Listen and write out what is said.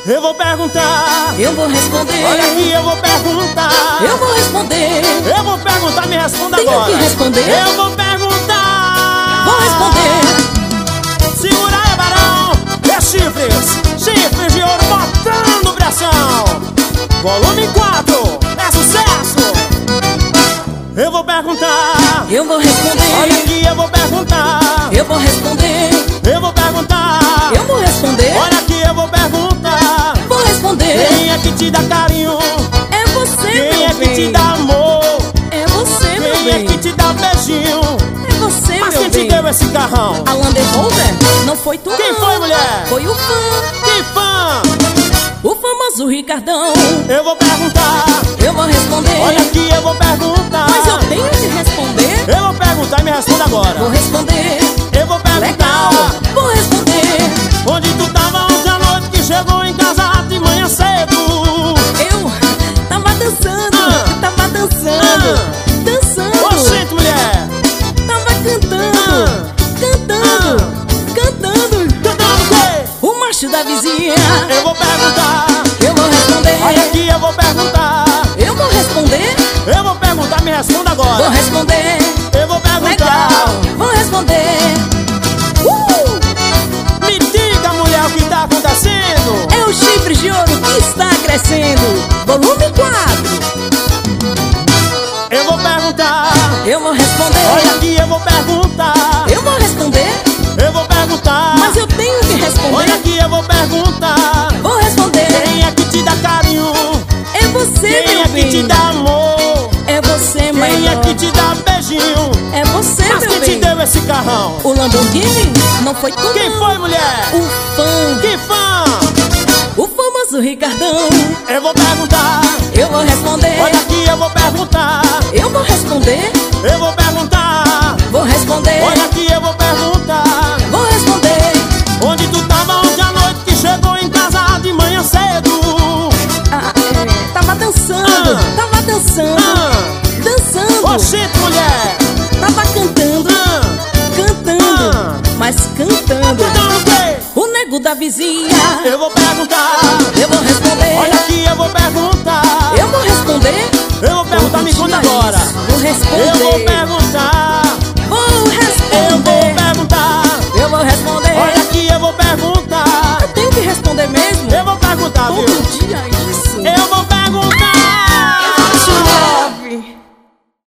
Eu vou perguntar, eu vou responder. olha aqui, eu vou perguntar, eu vou responder. eu vou perguntar, me responda Tenho agora. que responder. Eu vou perguntar, Vou responder. segura aí, barão. É chifres de ouro botando pressão. Volume 4, é sucesso. Eu vou perguntar, Eu vou responder. olha aqui, eu vou perguntar, Eu vou responder. eu vou perguntar, Eu vou responder. olha aqui, eu vou perguntar. Vou responder. Quem é que te dá carinho? É você, Quem meu é que bem. te dá amor? É você, meu Quem é bem. que te dá beijinho? É você, Mas meu quem te bem. deu esse carrão? Alan Devolver? Não foi tu, Quem não. foi, mulher? Foi o fã. Que fã? O famoso Ricardão. Eu vou perguntar, Eu vou responder. olha aqui, eu vou perguntar. Mas eu tenho que responder. Eu vou perguntar e me responda agora. Vou responder. Eu vou perguntar, Legal. Vou responder. onde tu tava ontem à noite que chegou em casa de manhã cedo? Eu tava dançando. Ah. Tava dançando. Dançando. Oxente, mulher. Tava cantando. Cantando. Cantando. Cantando o quê? O macho da vizinha. Eu vou perguntar, Eu vou responder. olha aqui, eu vou perguntar. Eu vou responder. Eu vou perguntar, me responda Vou agora. responder. Eu vou perguntar. Legal. Vou responder. Me diga, mulher, o que tá acontecendo? É o chifre de ouro que está crescendo. Volume 4. Eu vou perguntar, Eu vou responder. olha aqui, eu vou perguntar. Eu vou responder. Eu vou perguntar, Mas eu tenho que olha responder. aqui, eu vou perguntar. Vou responder. Quem é que te dá carinho? É você, Quem meu é que bem. te dá amor? É você, my Quem é love. que te dá beijinho? É você, Mas meu quem te bem. deu esse carrão? O Lamborghini não foi tu, Quem não. foi, mulher? O fã. Que fã? O famoso Ricardão. Eu vou perguntar, Eu vou responder. olha aqui, eu vou perguntar. Eu vou responder. Eu vou perguntar, Vou responder. olha aqui, eu vou perguntar. Vou responder. Onde tu tava ontem à noite que chegou em casa de manhã cedo? Tava dançando. Ah. Tava dançando. Ah, Dançando. oxente, mulher. Tava cantando. Ah, Cantando. Ah. Mas cantando. cantando o quê? O nego da vizinha. Eu vou perguntar, Eu vou responder. olha aqui, eu vou perguntar. Eu vou responder. Eu vou perguntar, me conta agora. Vou responder. Eu vou perguntar, Vou eu vou responder. perguntar. Eu vou responder. Olha aqui, eu vou perguntar. Eu tenho que responder mesmo. Eu vou perguntar, viu? Todo dia isso.